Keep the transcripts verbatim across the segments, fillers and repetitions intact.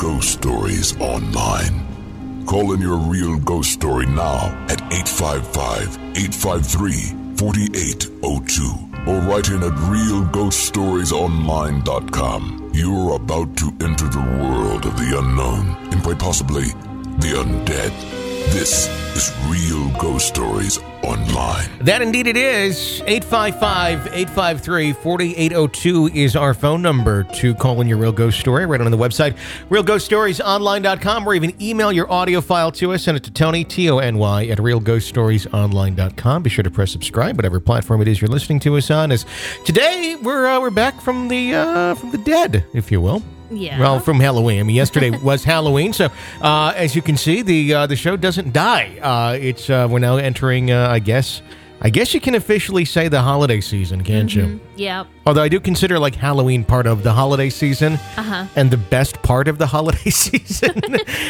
ghost stories online. Call in your real ghost story now at eight five five, eight five three, four eight zero two or write in at real ghost stories online dot com. You're about to enter the world of the unknown and quite possibly the undead. This is Real Ghost Stories Online. That indeed it is. eight five five, eight five three, four eight zero two is our phone number to call in your real ghost story right on the website, real ghost stories online dot com, or even email your audio file to us. Send it to Tony, T O N Y, at real ghost stories online dot com. Be sure to press subscribe, whatever platform it is you're listening to us on. As today, we're uh, we're back from the uh, from the dead, if you will. Yeah. Well, from Halloween. I mean, yesterday was Halloween, so uh, as you can see, the uh, the show doesn't die. Uh, it's uh, we're now entering, uh, I guess, I guess you can officially say the holiday season, can't mm-hmm. you? Yeah. Although I do consider like Halloween part of the holiday season, uh-huh. and the best part of the holiday season.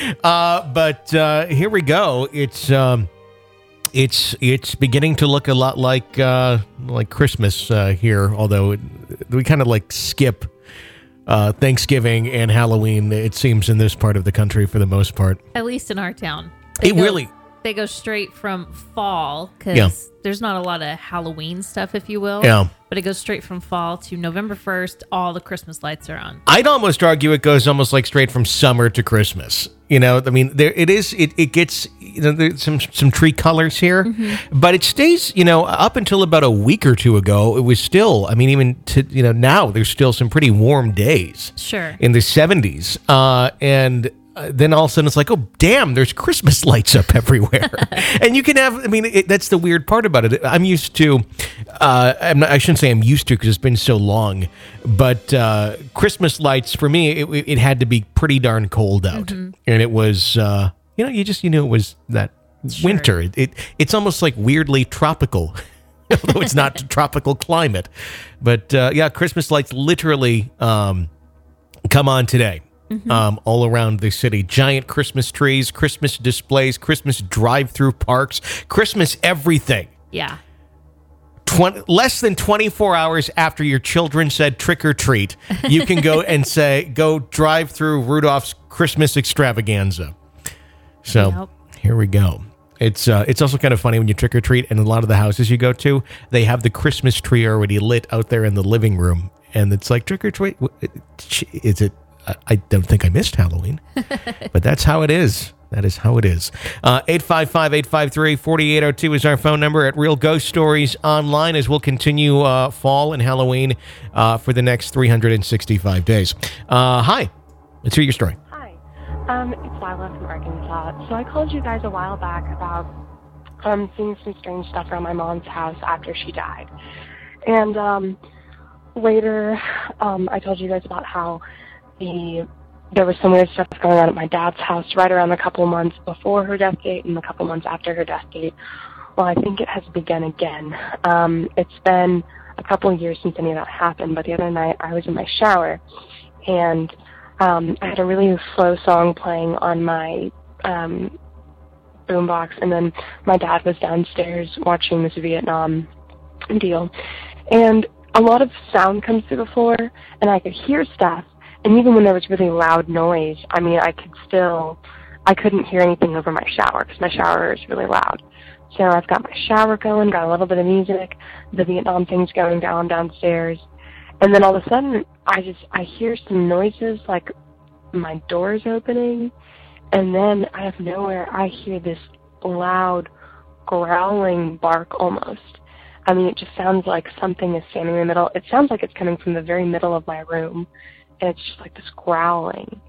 uh, but uh, here we go. It's um, it's it's beginning to look a lot like uh, like Christmas uh, here. Although it, we kind of like skip. Uh, Thanksgiving and Halloween, it seems, in this part of the country for the most part. At least in our town. They it go, really... They go straight from fall, because yeah. there's not a lot of Halloween stuff, if you will. Yeah. But it goes straight from fall to November first, all the Christmas lights are on. I'd almost argue it goes almost like straight from summer to Christmas. You know, I mean, there it is, it, it gets, you know, there's some, some tree colors here, mm-hmm. but it stays, you know, up until about a week or two ago, it was still, I mean, even to, you know, now there's still some pretty warm days. Sure. In the seventies. Uh, and Uh, then all of a sudden it's like, oh, damn, there's Christmas lights up everywhere. And you can have, I mean, it, that's the weird part about it. I'm used to, uh, I'm not, I shouldn't say I'm used to because it's been so long, but uh, Christmas lights, for me, it, it had to be pretty darn cold out. Mm-hmm. And it was, uh, you know, you just, you knew it was that sure. winter. It, it It's almost like weirdly tropical, although it's not a tropical climate. But uh, yeah, Christmas lights literally um, come on today. Mm-hmm. Um, all around the city. Giant Christmas trees, Christmas displays, Christmas drive-through parks, Christmas everything. Yeah. twenty, less than twenty-four hours after your children said trick or treat, you can go and say, go drive through Rudolph's Christmas extravaganza. So yep. Here we go. It's uh, it's also kind of funny when you trick or treat, and a lot of the houses you go to, they have the Christmas tree already lit out there in the living room, and it's like trick or treat. Is it? I don't think I missed Halloween, but that's how it is. That is how it is. Uh, eight five five, eight five three, four eight zero two is our phone number at Real Ghost Stories Online, as we'll continue uh, fall and Halloween uh, for the next three hundred sixty-five days. Uh, hi. Let's hear your story. Hi. Um, it's Lila from Arkansas. So I called you guys a while back about um, seeing some strange stuff around my mom's house after she died. And um, later, um, I told you guys about how The, there was some weird stuff going on at my dad's house right around a couple months before her death date and a couple months after her death date. Well, I think it has begun again. Um, it's been a couple of years since any of that happened, but the other night I was in my shower, and um, I had a really slow song playing on my um, boombox, and then my dad was downstairs watching this Vietnam deal. And a lot of sound comes through the floor, and I could hear stuff. And even when there was really loud noise, I mean, I could still, I couldn't hear anything over my shower because my shower is really loud. So I've got my shower going, got a little bit of music, the Vietnam thing's going down downstairs. And then all of a sudden, I just, I hear some noises like my door's opening. And then out of nowhere, I hear this loud growling bark almost. I mean, it just sounds like something is standing in the middle. It sounds like it's coming from the very middle of my room. And it's just like this growling.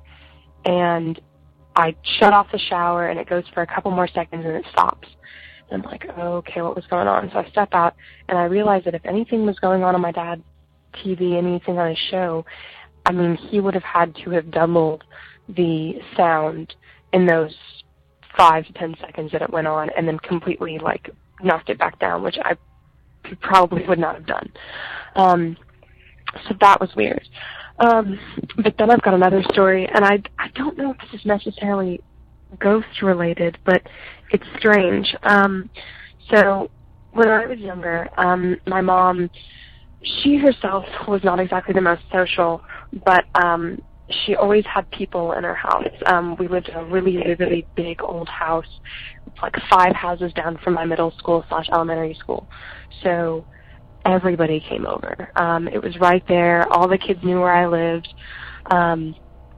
And I shut off the shower, and it goes for a couple more seconds, and it stops. And I'm like, oh, okay, what was going on? So I step out, and I realize that if anything was going on on my dad's T V, anything on his show, I mean, he would have had to have doubled the sound in those five to ten seconds that it went on, and then completely, like, knocked it back down, which I probably would not have done. Um, so that was weird. Um, but then I've got another story, and I, I don't know if this is necessarily ghost-related, but it's strange. Um, so when I was younger, um, my mom, she herself was not exactly the most social, but um, she always had people in her house. Um, we lived in a really, really, really big old house. It's like five houses down from my middle school slash elementary school. So everybody came over. Um, it was right there. All the kids knew where I lived. Um,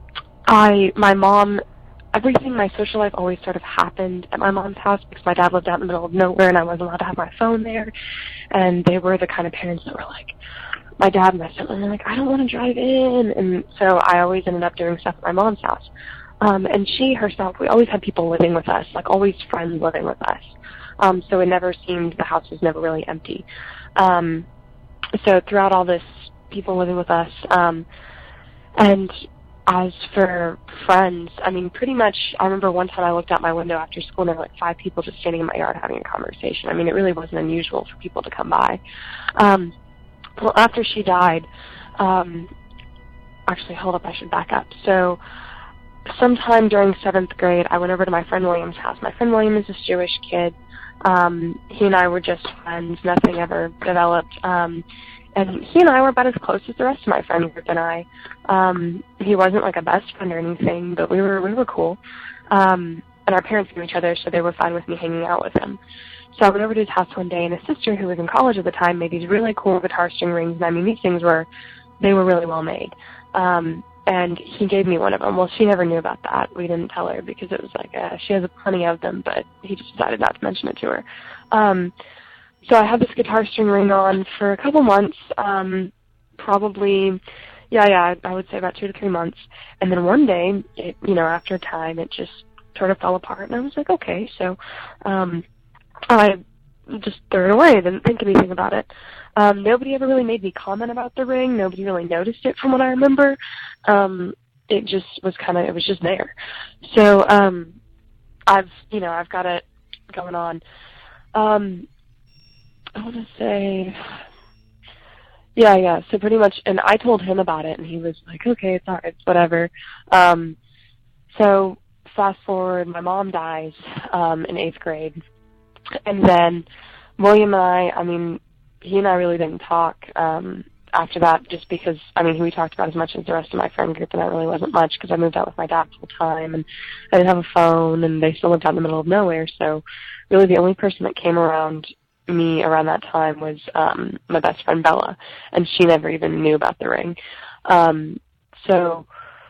I, my mom, everything, my social life always sort of happened at my mom's house because my dad lived out in the middle of nowhere and I wasn't allowed to have my phone there. And they were the kind of parents that were like, my dad and my stepmom were like, I don't want to drive in. And so I always ended up doing stuff at my mom's house. Um, and she herself, we always had people living with us, like always friends living with us. Um, so it never seemed, the house was never really empty. Um, so throughout all this, people living with us, um, and as for friends, I mean, pretty much, I remember one time I looked out my window after school and there were like five people just standing in my yard having a conversation. I mean, it really wasn't unusual for people to come by. Um, well, after she died, um, actually, hold up, I should back up. So sometime during seventh grade, I went over to my friend William's house. My friend William is this Jewish kid. Um, he and I were just friends. Nothing ever developed. Um, and he and I were about as close as the rest of my friend group and I. Um, he wasn't like a best friend or anything, but we were we were cool. Um, and our parents knew each other, so they were fine with me hanging out with him. So I went over to his house one day, and his sister, who was in college at the time, made these really cool guitar string rings. And I mean, these things were, they were really well made. Um, and he gave me one of them. Well, she never knew about that. We didn't tell her because it was like, uh, she has plenty of them, but he just decided not to mention it to her. Um, so I had this guitar string ring on for a couple months, um, probably, yeah, yeah, I would say about two to three months. And then one day, it, you know, after a time, it just sort of fell apart. And I was like, okay, so um, I just threw it away. Didn't think anything about it. Um, nobody ever really made me comment about the ring. Nobody really noticed it from what I remember. Um, it just was kind of, it was just there. So um, I've, you know, I've got it going on. Um, I want to say, yeah, yeah. So pretty much, and I told him about it, and he was like, okay, it's all right, it's whatever. Um, so fast forward, my mom dies um, in eighth grade. And then William and I, I mean, he and I really didn't talk um, after that just because, I mean, we talked about as much as the rest of my friend group, and that really wasn't much because I moved out with my dad full time, and I didn't have a phone, and they still lived out in the middle of nowhere. So really the only person that came around me around that time was um, my best friend Bella, and she never even knew about the ring. Um, so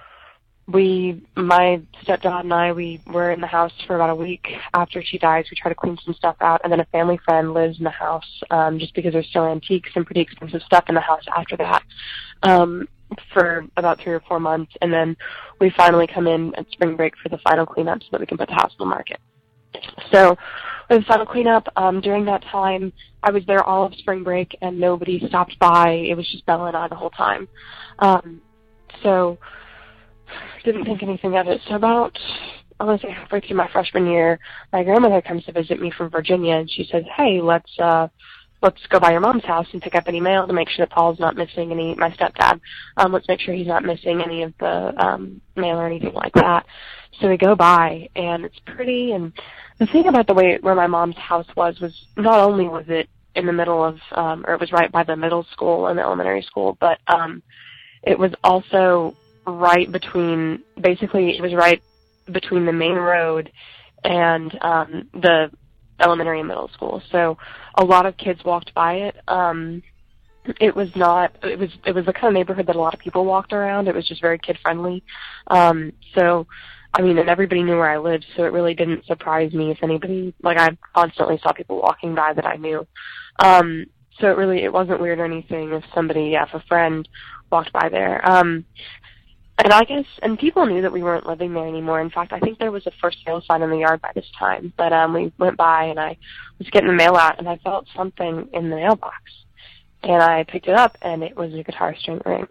we, my stepdad and I, we were in the house for about a week after she dies. We tried to clean some stuff out, and then a family friend lives in the house um, just because there's still antiques and pretty expensive stuff in the house after that um, for about three or four months. And then we finally come in at spring break for the final cleanup so that we can put the house on the market. So with the final cleanup, um, during that time, I was there all of spring break, and nobody stopped by. It was just Bella and I the whole time. Um, so didn't think anything of it. So about, I want to say halfway through my freshman year, my grandmother comes to visit me from Virginia, and she says, hey, let's uh, let's go by your mom's house and pick up any mail to make sure that Paul's not missing any, my stepdad, um, let's make sure he's not missing any of the um, mail or anything like that. So we go by, and it's pretty, and the thing about the way where my mom's house was, was not only was it in the middle of, um, or it was right by the middle school and the elementary school, but um, it was also right between, basically it was right between the main road and um, the elementary and middle school. So a lot of kids walked by it. Um, it was not, it was, it was the kind of neighborhood that a lot of people walked around. It was just very kid friendly. Um, so, I mean, and everybody knew where I lived, so it really didn't surprise me if anybody, like I constantly saw people walking by that I knew. Um, so it really, it wasn't weird or anything if somebody, yeah, if a friend walked by there. Um, And I guess, and people knew that we weren't living there anymore. In fact, I think there was a for sale sign in the yard by this time. But um, we went by, and I was getting the mail out, and I felt something in the mailbox. And I picked it up, and it was a guitar string ring.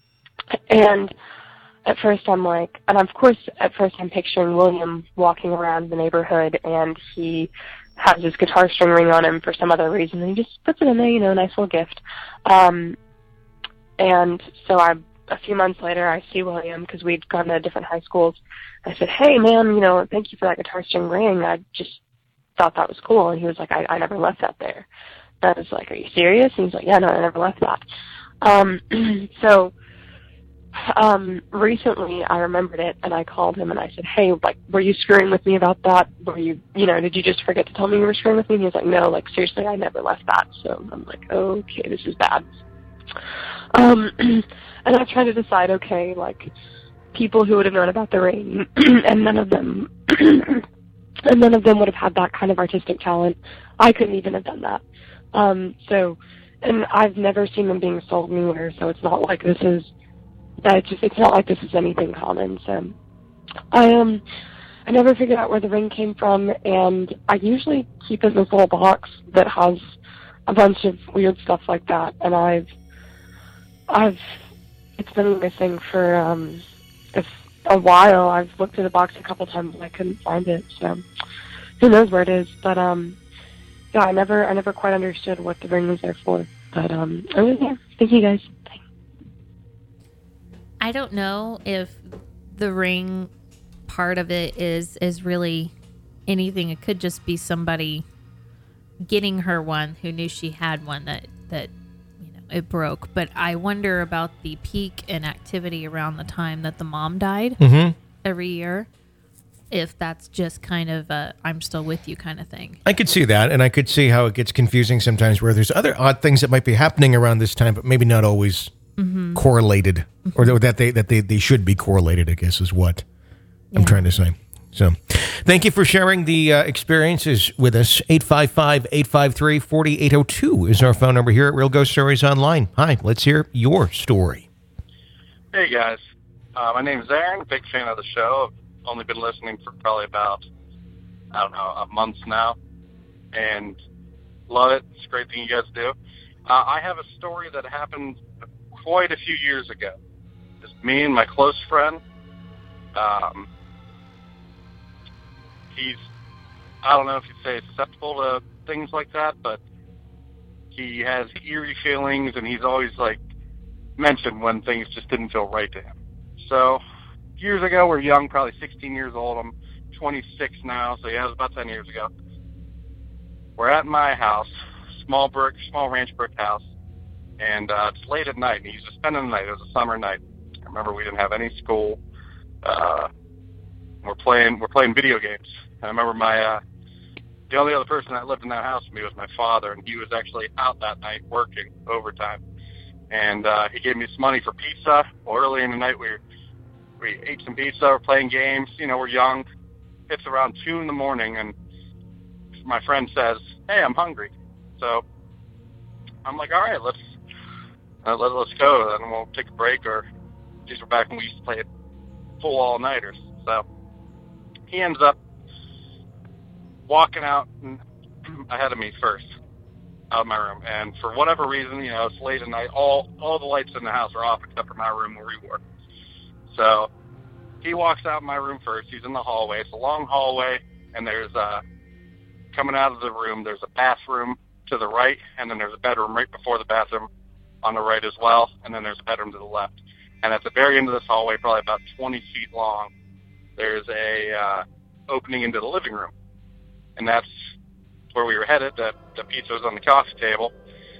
And at first I'm like, and of course, at first I'm picturing William walking around the neighborhood, and he has his guitar string ring on him for some other reason, and he just puts it in there, you know, nice little gift. Um, and so I A few months later, I see William because we'd gone to different high schools. I said, hey, man, you know, thank you for that guitar string ring. I just thought that was cool. And he was like, I, I never left that there. And I was like, are you serious? And he's like, yeah, no, I never left that. Um, so um, recently I remembered it, and I called him, and I said, hey, like, were you screwing with me about that? Were you, you know, did you just forget to tell me you were screwing with me? And he was like, no, like, seriously, I never left that. So I'm like, okay, this is bad. Um, and I tried to decide, okay, like, people who would have known about the ring, and none of them, and none of them would have had that kind of artistic talent. I couldn't even have done that. Um, so, and I've never seen them being sold anywhere, so it's not like this is, that just, it's not like this is anything common. So, I, um, I never figured out where the ring came from, and I usually keep it in this little box that has a bunch of weird stuff like that, and I've, I've, it's been missing for, um, a, a while. I've looked through the box a couple times and I couldn't find it, so who knows where it is, but, um, yeah, I never, I never quite understood what the ring was there for, but um, I was there. Thank you, guys. Bye. I don't know if the ring part of it is is really anything. It could just be somebody getting her one who knew she had one that that you know it broke. But I wonder about the peak in activity around the time that the mom died Mm-hmm. every year. If that's just kind of a I'm still with you kind of thing. I could see that, and I could see how it gets confusing sometimes where there's other odd things that might be happening around this time, but maybe not always Mm-hmm. correlated, or that they that they, they should be correlated, I guess, is what I'm Yeah. trying to say. So thank you for sharing the uh, experiences with us. eight five five, eight five three, four eight zero two is our phone number here at Real Ghost Stories Online. Hi, let's hear your story. Hey, guys. Uh, my name is Aaron, big fan of the show. I've only been listening for probably about, I don't know, a month now, and love it. It's a great thing you guys do. Uh, I have a story that happened quite a few years ago. Just me and my close friend. Um, he's, I don't know if you'd say susceptible to things like that, but he has eerie feelings, and he's always, like, mentioned when things just didn't feel right to him. So, years ago, we're young, probably sixteen years old. I'm twenty-six now, so yeah, it was about ten years ago. We're at my house, small brick, small ranch brick house, and uh, it's late at night, and he's just spending the night. It was a summer night. I remember we didn't have any school. Uh, we're playing, we're playing video games. I remember my, uh, the only other person that lived in that house with me was my father, and he was actually out that night working overtime. And uh, he gave me some money for pizza. Well, early in the night, we we ate some pizza. We're playing games. You know, we're young. It's around two in the morning, and my friend says, "Hey, I'm hungry." So I'm like, "All right, let's uh, let, let's go. Then we'll take a break." Or these were back when we used to play full all nighters. So he ends up walking out ahead of me first, out of my room, and for whatever reason, you know, it's late at night, all all the lights in the house are off except for my room where we were. So he walks out of my room first. He's in the hallway. It's a long hallway, and there's uh coming out of the room, there's a bathroom to the right, and then there's a bedroom right before the bathroom on the right as well, and then there's a bedroom to the left. And at the very end of this hallway, probably about twenty feet long, there's a uh, opening into the living room, and that's where we were headed. The, the pizza was on the coffee table.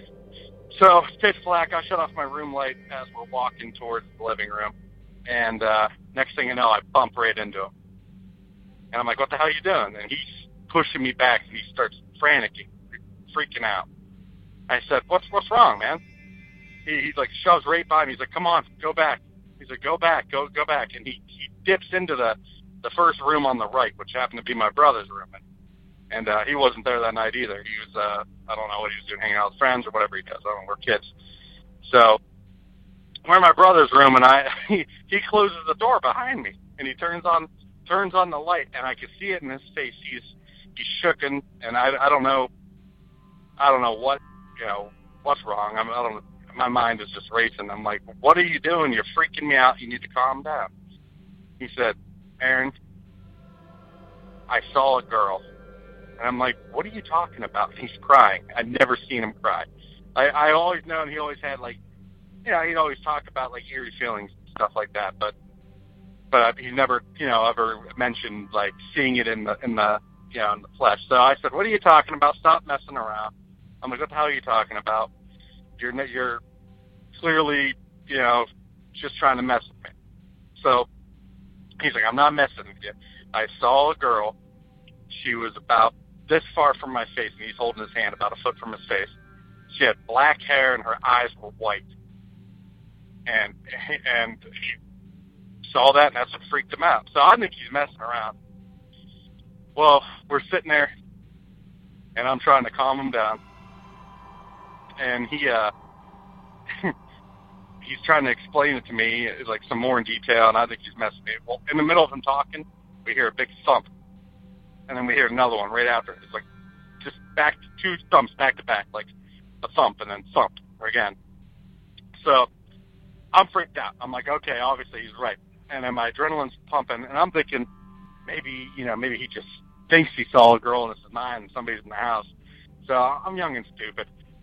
So it's pitch black. I shut off my room light as we're walking towards the living room. And uh, next thing you know, I bump right into him. And I'm like, "What the hell are you doing?" And he's pushing me back, and he starts franticking, freaking out. I said, what's what's wrong, man? He, he's like, shoves right by me. He's like, "Come on, go back." He's like, go back, go go back. And he, he dips into the, the first room on the right, which happened to be my brother's room. And And uh, he wasn't there that night either. He was, uh, I don't know what he was doing, hanging out with friends or whatever he does. I don't know, we're kids. So we're in my brother's room, and I he, he closes the door behind me, and he turns on turns on the light, and I could see it in his face. He's he's shooken, and I, I don't know, I don't know what, you know, what's wrong. I'm, I don't. My mind is just racing. I'm like, "What are you doing? You're freaking me out. You need to calm down." He said, "Aaron, I saw a girl." And I'm like, "What are you talking about?" And he's crying. I'd never seen him cry. I, I always known he always had, like, you know, he'd always talk about, like, eerie feelings and stuff like that. But but he never, you know, ever mentioned, like, seeing it in the, in the, you know, in the flesh. So I said, "What are you talking about? Stop messing around." I'm like, "What the hell are you talking about? You're, you're clearly, you know, just trying to mess with me. So he's like, I'm not messing with you. I saw a girl. She was about this far from my face, and he's holding his hand about a foot from his face. She had black hair, and her eyes were white. And and he saw that, and that's what freaked him out. So I think he's messing around. Well, we're sitting there, and I'm trying to calm him down. And he, uh, he's trying to explain it to me, like, some more in detail, and I think he's messing me. Well, in the middle of him talking, we hear a big thump. And then we hear another one right after. It's like just back to two thumps back to back, like a thump and then thump again. So I'm freaked out. I'm like, okay, obviously he's right. And then my adrenaline's pumping, and I'm thinking maybe, you know, maybe he just thinks he saw a girl in his mind and somebody's in the house. So I'm young and stupid.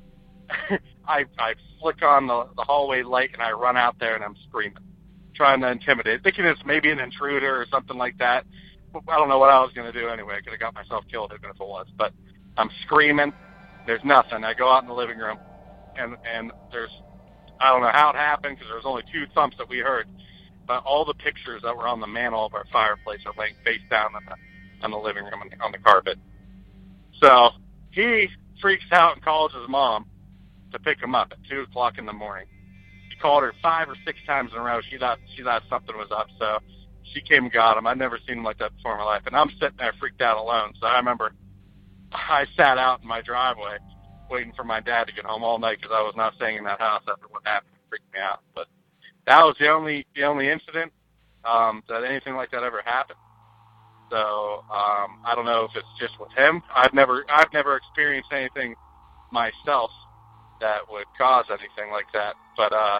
I I flick on the, the hallway light, and I run out there, and I'm screaming, trying to intimidate, thinking it's maybe an intruder or something like that. I don't know what I was going to do anyway. I could have got myself killed even if it was. But I'm screaming. There's nothing. I go out in the living room, and and there's, I don't know how it happened because there was only two thumps that we heard. But all the pictures that were on the mantle of our fireplace are laying face down on the, on the living room on the, on the carpet. So he freaks out and calls his mom to pick him up at two o'clock in the morning. He called her five or six times in a row. She thought, she thought something was up, so she came and got him. I'd never seen him like that before in my life. And I'm sitting there freaked out alone. So I remember I sat out in my driveway waiting for my dad to get home all night because I was not staying in that house after what happened. It freaked me out. But that was the only the only incident um, that anything like that ever happened. So um, I don't know if it's just with him. I've never I've never experienced anything myself that would cause anything like that. But uh,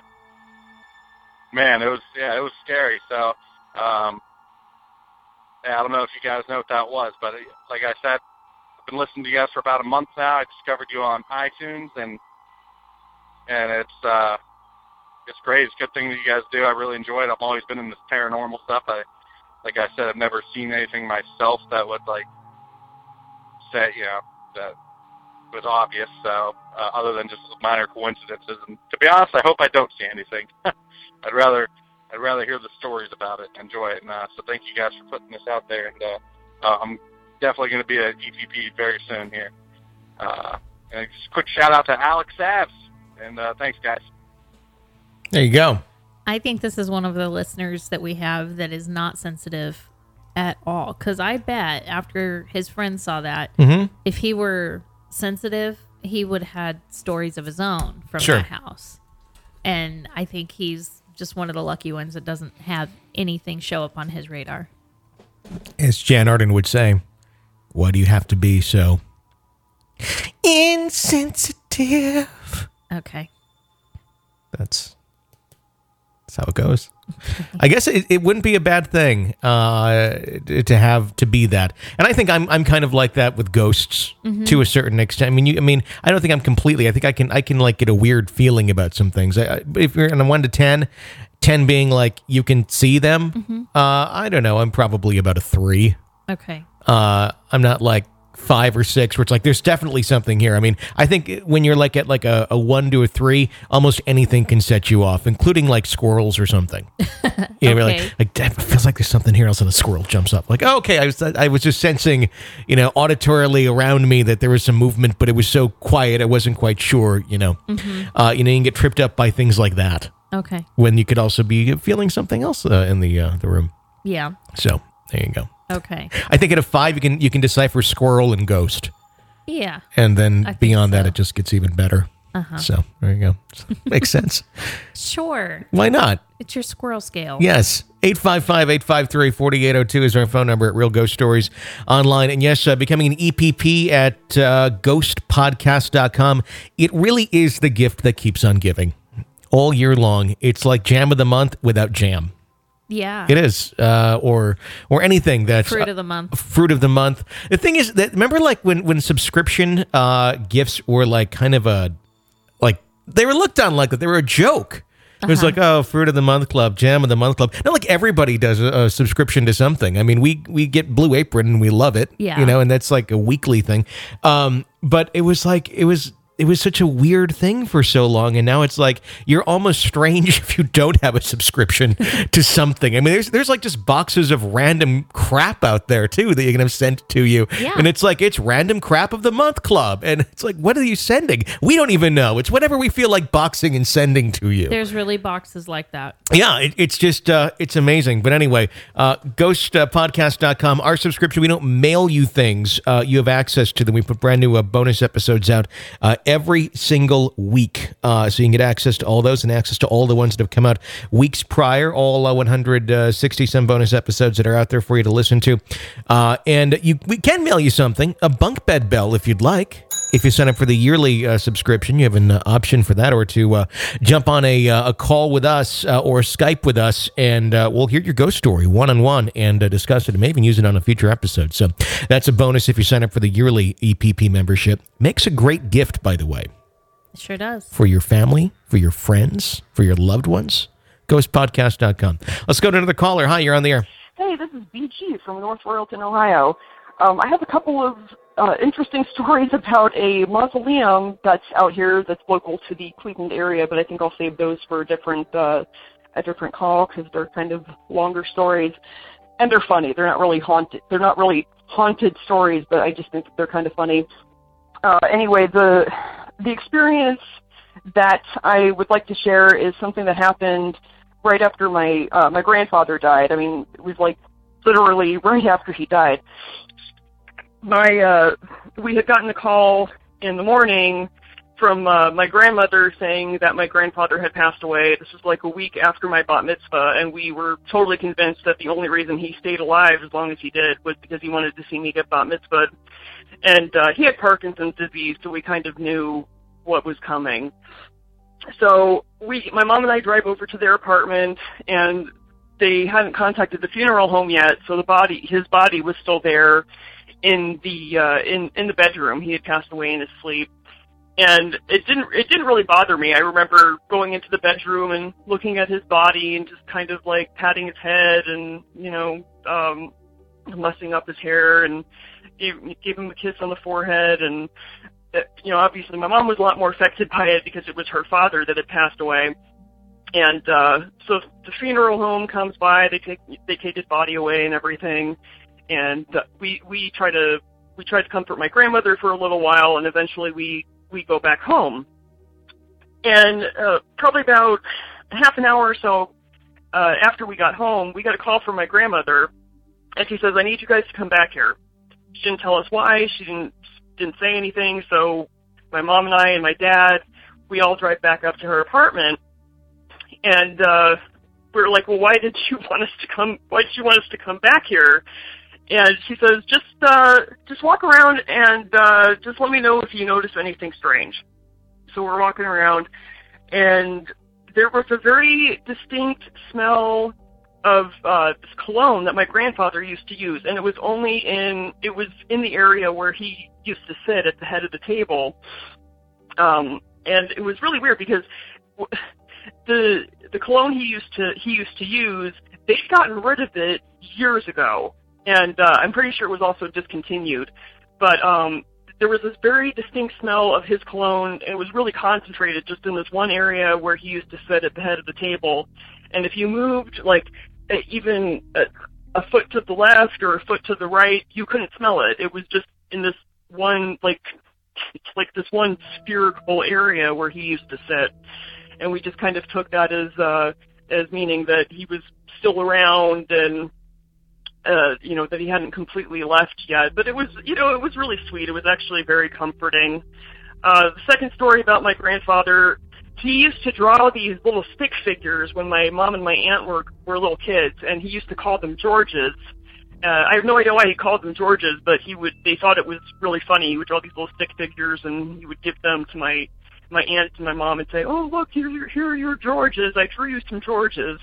man, it was yeah, it was scary. So. Um, yeah, I don't know if you guys know what that was, but like I said, I've been listening to you guys for about a month now. I discovered you on iTunes, and and it's uh, it's great. It's a good thing that you guys do. I really enjoy it. I've always been in this paranormal stuff. I, like I said, I've never seen anything myself that would like say, you know, that was obvious. So uh, other than just minor coincidences, and to be honest, I hope I don't see anything. I'd rather. I'd rather hear the stories about it and enjoy it. And uh, so thank you guys for putting this out there. And uh, uh, I'm definitely going to be at E T P very soon here. Uh, and just a quick shout out to Alex Savs. And uh, thanks, guys. There you go. I think this is one of the listeners that we have that is not sensitive at all. Because I bet after his friend saw that, mm-hmm. if he were sensitive, he would have had stories of his own from sure. that house. And I think he's just one of the lucky ones that doesn't have anything show up on his radar. As Jan Arden would say, why do you have to be so insensitive? Okay. That's that's how it goes. I guess it, it wouldn't be a bad thing uh, to have to be that. And I think I'm I'm kind of like that with ghosts mm-hmm. to a certain extent. I mean, you, I mean, I don't think I'm completely. I think I can I can like get a weird feeling about some things. I, if you're in a one to ten, ten being like you can see them. Mm-hmm. Uh, I don't know. I'm probably about a three. Okay. Uh, I'm not like five or six where it's like there's definitely something here. I mean, I think when you're like at like a, a one to a three, almost anything can set you off, including like squirrels or something. You know, okay. like like damn, it feels like there's something here. Else, and a squirrel jumps up. Like, oh, okay, I was I was just sensing, you know, auditorily around me that there was some movement, but it was so quiet, I wasn't quite sure. You know, mm-hmm. uh, you know, you can get tripped up by things like that. Okay. When you could also be feeling something else uh, in the uh, the room. Yeah. So there you go. Okay. I think at a five, you can you can decipher squirrel and ghost. Yeah. And then I think beyond so. that, it just gets even better. Uh-huh. So there you go. Makes sense. Sure. Why not? It's your squirrel scale. Yes. eight five five, eight five three, four eight zero two is our phone number at Real Ghost Stories online. And yes, uh, becoming an E P P at uh, ghost podcast dot com. It really is the gift that keeps on giving. All year long. It's like jam of the month without jam. Yeah. It is. Uh, or or anything that's... Fruit of the month. Uh, fruit of the month. The thing is, that remember like when, when subscription uh, gifts were like kind of a... Like, they were looked on like that. They were a joke. It was Uh-huh. like, oh, Fruit of the Month Club, Jam of the Month Club. Not like everybody does a, a subscription to something. I mean, we we get Blue Apron and we love it. Yeah. You know, and that's like a weekly thing. Um, but it was like, it was... it was such a weird thing for so long, and now it's like you're almost strange if you don't have a subscription to something. I mean, there's there's like just boxes of random crap out there too that you can have sent to you, Yeah. and it's like it's Random Crap of the Month Club, and it's like, what are you sending? We don't even know. It's whatever we feel like boxing and sending to you. There's really boxes like that. Yeah, it, it's just, uh, it's amazing. But anyway, uh, ghost podcast dot com, our subscription, we don't mail you things. Uh, you have access to them. We put brand new uh, bonus episodes out uh, every single week. Uh, so you can get access to all those and access to all the ones that have come out weeks prior, all uh, one hundred sixty some bonus episodes that are out there for you to listen to. Uh, and you, we can mail you something, a bunk bed bell if you'd like. If you sign up for the yearly uh, subscription, you have an uh, option for that, or to uh, jump on a uh, a call with us uh, or Skype with us, and uh, we'll hear your ghost story one-on-one and uh, discuss it, and maybe even use it on a future episode. So that's a bonus if you sign up for the yearly E P P membership. Makes a great gift, by the way. It sure does. For your family, for your friends, for your loved ones. ghost podcast dot com. Let's go to another caller. Hi, you're on the air. Hey, this is B G from North Royalton, Ohio. Um, I have a couple of uh, interesting stories about a mausoleum that's out here that's local to the Cleveland area, but I think I'll save those for a different uh, a different call because they're kind of longer stories, and they're funny. They're not really haunted. They're not really haunted stories, but I just think that they're kind of funny. Uh, anyway, the the experience that I would like to share is something that happened right after my uh, my grandfather died. I mean, it was like literally right after he died. My uh, we had gotten a call in the morning from uh, my grandmother saying that my grandfather had passed away. This was like a week after my bat mitzvah, and we were totally convinced that the only reason he stayed alive as long as he did was because he wanted to see me get bat mitzvah. And uh, he had Parkinson's disease, so we kind of knew what was coming. So we, my mom and I drive over to their apartment, and they hadn't contacted the funeral home yet, so the body, his body was still there in the uh, in in the bedroom. He had passed away in his sleep, and it didn't it didn't really bother me. I remember going into the bedroom and looking at his body and just kind of like patting his head and you know um, mussing up his hair and gave, gave him a kiss on the forehead. And uh, you know, obviously my mom was a lot more affected by it because it was her father that had passed away. And uh, so the funeral home comes by. They take they take his body away and everything. And uh, we we try to we try to comfort my grandmother for a little while, and eventually we we go back home. And uh, probably about half an hour or so uh, after we got home, we got a call from my grandmother, and she says, "I need you guys to come back here." She didn't tell us why. She didn't didn't say anything. So my mom and I and my dad, we all drive back up to her apartment, and uh, we were like, "Well, why did you want us to come? Why did you want us to come back here?" And she says, just uh, just walk around and uh, just let me know if you notice anything strange. So we're walking around, and there was a very distinct smell of uh, this cologne that my grandfather used to use, and it was only in it was in the area where he used to sit at the head of the table. Um, and it was really weird because the the cologne he used to he used to use, they'd gotten rid of it years ago. And uh, I'm pretty sure it was also discontinued. But um, there was this very distinct smell of his cologne, and it was really concentrated just in this one area where he used to sit at the head of the table. And if you moved, like, even a, a foot to the left or a foot to the right, you couldn't smell it. It was just in this one, like, like this one spherical area where he used to sit. And we just kind of took that as uh, as meaning that he was still around and Uh, you know, that he hadn't completely left yet. But it was, you know, it was really sweet. It was actually very comforting. Uh, the second story about my grandfather, he used to draw these little stick figures when my mom and my aunt were, were little kids, and he used to call them Georges. Uh, I have no idea why he called them Georges, but he would, they thought it was really funny. He would draw these little stick figures, and he would give them to my, my aunt and my mom and say, "Oh, look, here, here are your Georges. I drew you some Georges."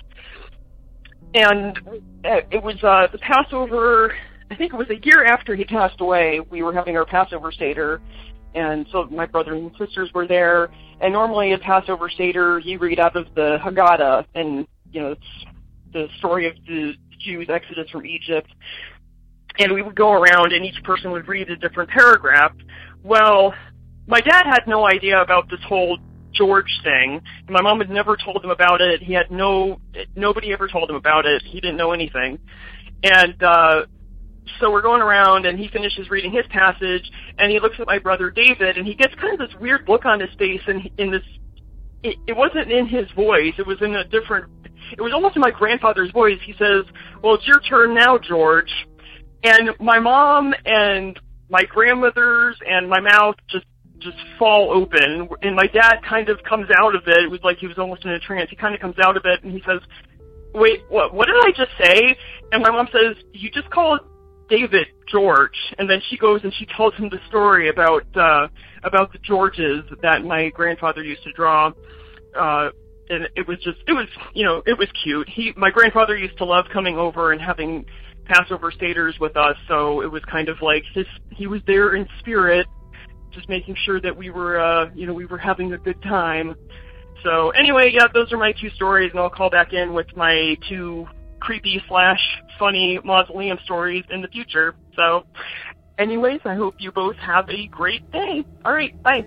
And it was uh, the Passover, I think it was a year after he passed away, we were having our Passover Seder, and so my brothers and sisters were there, and normally at Passover Seder, you read out of the Haggadah, and, you know, it's the story of the Jews' exodus from Egypt, and we would go around, and each person would read a different paragraph. Well, my dad had no idea about this whole George thing. My mom had never told him about it. He had no, nobody ever told him about it. He didn't know anything. And, uh, so we're going around, and he finishes reading his passage, and he looks at my brother David, and he gets kind of this weird look on his face, and in this, it, it wasn't in his voice, it was in a different, it was almost in my grandfather's voice. He says, well, it's your turn now, George. And my mom and my grandmother's and my mouth just, just fall open, and my dad kind of comes out of it. It was like he was almost in a trance. He kind of comes out of it, and he says, wait, what, what did I just say? And my mom says, you just called David George. And then she goes and she tells him the story about uh about the Georges that my grandfather used to draw. Uh and it was just it was you know, it was cute. He my grandfather used to love coming over and having Passover Seders with us, so it was kind of like his he was there in spirit, just making sure that we were uh you know, we were having a good time. So anyway, yeah, those are my two stories, and I'll call back in with my two creepy slash funny mausoleum stories in the future. So anyways, I hope you both have a great day. All right, bye.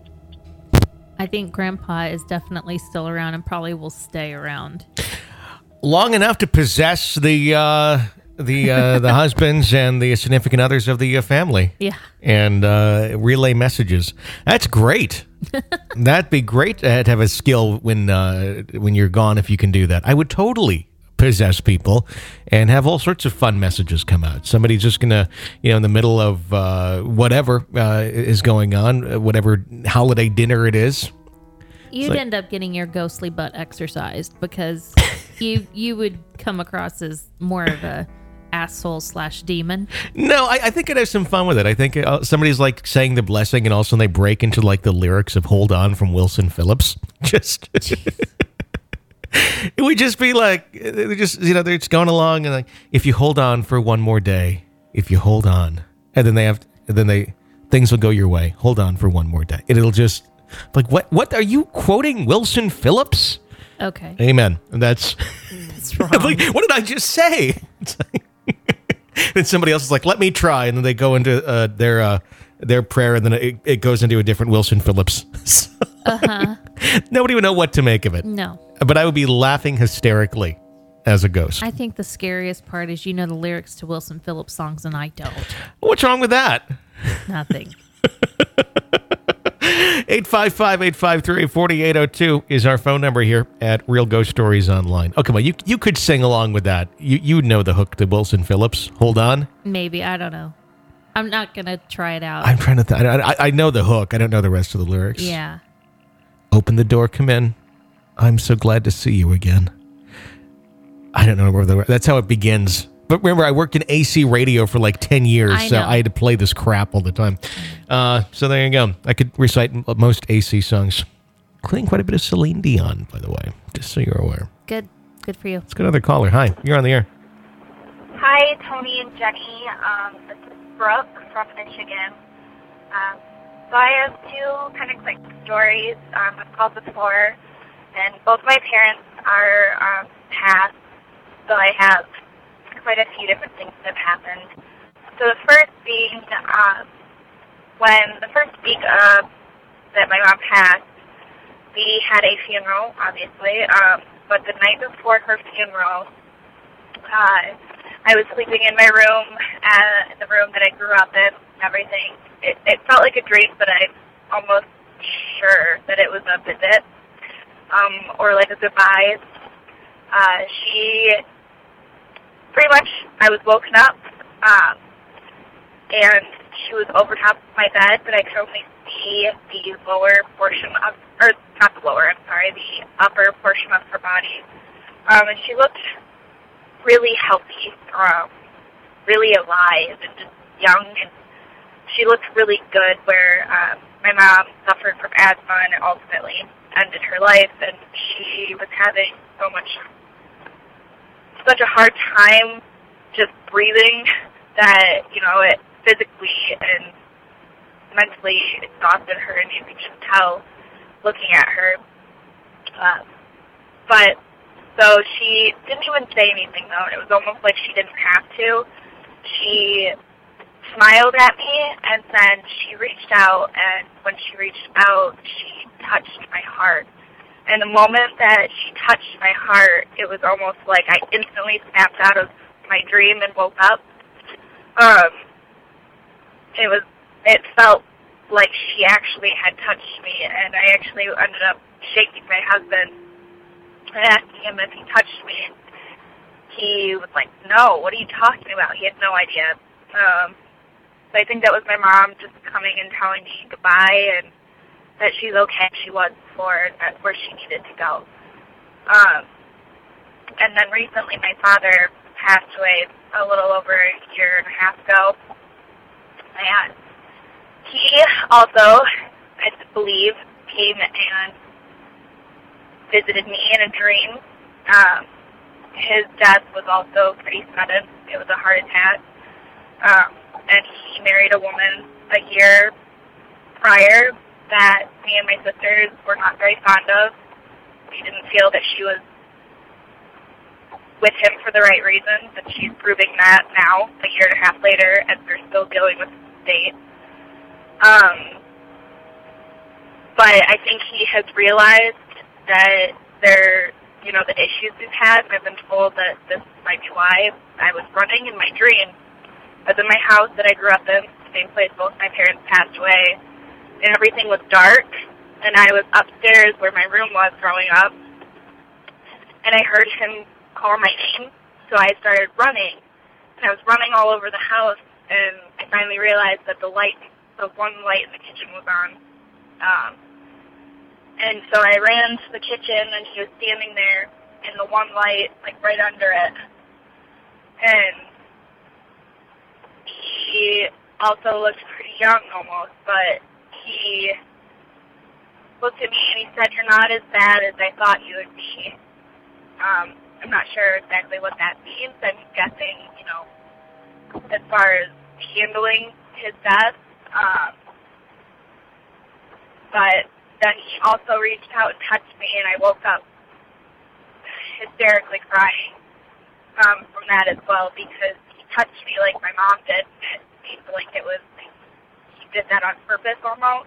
I think Grandpa is definitely still around and probably will stay around long enough to possess the uh, the uh, the husbands and the significant others of the uh, family. Yeah, and uh, relay messages. That's great. That'd be great to have a skill when uh, when you're gone. If you can do that, I would totally possess people and have all sorts of fun messages come out. Somebody's just gonna, you know, in the middle of uh, whatever uh, is going on, whatever holiday dinner it is. You'd like, end up getting your ghostly butt exercised because you you would come across as more of a asshole slash demon. No, I, I think I'd have some fun with it. I think uh, somebody's like saying the blessing, and all of a sudden they break into like the lyrics of "Hold On" from Wilson Phillips. Just. It would just be like, they're just, you know, they're just going along and like, if you hold on for one more day, if you hold on, and then they have, and then they, things will go your way. Hold on for one more day. It'll just, like, what, what are you quoting Wilson Phillips? Okay. Amen. And that's, that's wrong. Like, what did I just say? It's like, then somebody else is like, let me try. And then they go into uh, their, uh, their prayer, and then it, it goes into a different Wilson Phillips. So, uh-huh. Nobody would know what to make of it. No. But I would be laughing hysterically as a ghost. I think the scariest part is you know the lyrics to Wilson Phillips songs and I don't. What's wrong with that? Nothing. eight five five, eight five three, four eight zero two is our phone number here at Real Ghost Stories Online. Oh, come on. You you could sing along with that. You you know the hook to Wilson Phillips. Hold on. Maybe. I don't know. I'm not going to try it out. I'm trying to th- I, I, I know the hook. I don't know the rest of the lyrics. Yeah. Open the door. Come in. I'm so glad to see you again. I don't know where the that's how it begins. But remember, I worked in A C radio for like ten years, I so know. I had to play this crap all the time. Uh, so there you go. I could recite m- most A C songs, including quite a bit of Celine Dion, by the way, just so you're aware. Good. Good for you. Let's get another caller. Hi, you're on the air. Hi, Tony and Jenny. Um, this is Brooke from Michigan. Um, so I have two kind of quick stories. Um, I've called before, and both my parents are um, passed, so I have quite a few different things that have happened. So the first being, um, when the first week of that my mom passed, we had a funeral, obviously, um, but the night before her funeral, uh, I was sleeping in my room, uh, the room that I grew up in, everything. It, it felt like a dream, but I'm almost sure that it was a visit, um, or like a goodbye. Uh, she, pretty much, I was woken up, um, and she was over top of my bed, but I could only see the lower portion of, or not the lower, I'm sorry, the upper portion of her body. Um, and she looked really healthy, um, really alive and just young, and she looked really good where um, my mom suffered from asthma and it ultimately ended her life, and she was having so much, such a hard time just breathing that, you know, it physically and mentally exhausted her, and you could just tell looking at her. Um, but So she didn't even say anything, though. It was almost like she didn't have to. She smiled at me, and then she reached out, and when she reached out, she touched my heart. And the moment that she touched my heart, it was almost like I instantly snapped out of my dream and woke up. Um, it was, it felt like she actually had touched me, and I actually ended up shaking my husband and asking him if he touched me. He was like, no, what are you talking about? He had no idea. Um, so I think that was my mom just coming and telling me goodbye and that she's okay. She was for that's where she needed to go. Um, and then recently my father passed away a little over a year and a half ago. And he also, I believe, came and visited me in a dream. Um, his death was also pretty sudden. It was a heart attack. Um, and he married a woman a year prior that me and my sisters were not very fond of. We didn't feel that she was with him for the right reasons, and she's proving that now, a year and a half later, and they're still dealing with the state. Um, but I think he has realized that there, you know, the issues we've had, and I've been told that this might be why I was running in my dream. I was in my house that I grew up in, the same place both my parents passed away, and everything was dark, and I was upstairs where my room was growing up, and I heard him call my name, so I started running, and I was running all over the house, and I finally realized that the light, the one light in the kitchen was on, um, and so I ran to the kitchen, and he was standing there in the one light, like right under it, and he also looked pretty young almost, but he looked at me and he said, "You're not as bad as I thought you would be." Um, I'm not sure exactly what that means. I'm guessing, you know, as far as handling his death. Um, but then he also reached out and touched me, and I woke up hysterically crying um, from that as well, because he touched me like my mom did. It seemed like it was, he did that on purpose almost.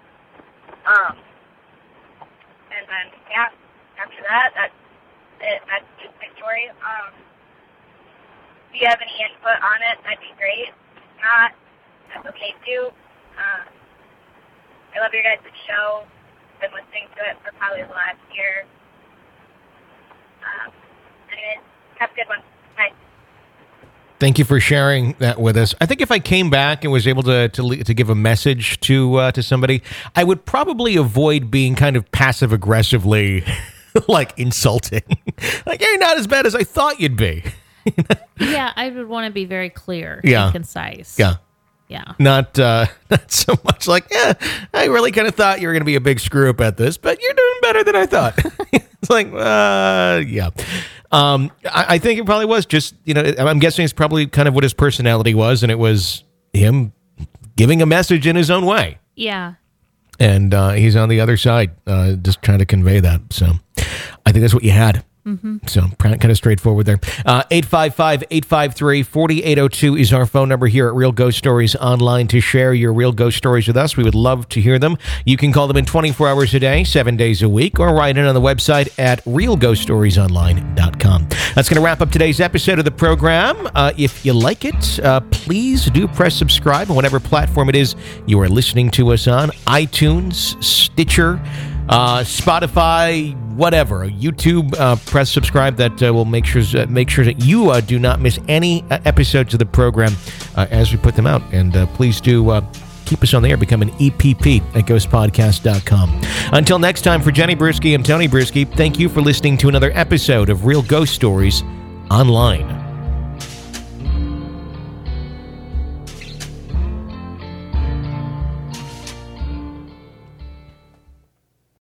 Um, and then, yeah, after that, that's it. That's just my story. Um, if you have any input on it, that'd be great. If not, that's okay too. Uh, I love your guys' show. I've been listening to it for probably the last year. Um, anyways, have a good one. Bye. Thank you for sharing that with us. I think if I came back and was able to to, to give a message to uh, to somebody, I would probably avoid being kind of passive aggressively, like insulting, like you're not as bad as I thought you'd be. Yeah, I would want to be very clear yeah. and concise. Yeah. Yeah. Not uh, not so much like, yeah, I really kind of thought you were going to be a big screw up at this, but you're doing better than I thought. It's like, uh, yeah. Um, I, I think it probably was just, you know, I'm guessing it's probably kind of what his personality was, and it was him giving a message in his own way. Yeah. And uh, he's on the other side, uh, just trying to convey that. So I think that's what you had. Mm-hmm. So kind of straightforward there. Uh, eight five five, eight five three, four eight zero two is our phone number here at Real Ghost Stories Online to share your real ghost stories with us. We would love to hear them. You can call them in twenty-four hours a day, seven days a week, or write in on the website at real ghost stories online dot com. That's going to wrap up today's episode of the program. Uh, if you like it, uh, please do press subscribe on whatever platform it is you are listening to us on. iTunes, Stitcher, Uh, Spotify, whatever, YouTube, uh, press subscribe. That uh, will make sure uh, make sure that you uh, do not miss any uh, episodes of the program uh, as we put them out. And uh, please do uh, keep us on the air. Become an E P P at ghost podcast dot com. Until next time, for Jenny Brewski and Tony Brewski, thank you for listening to another episode of Real Ghost Stories Online.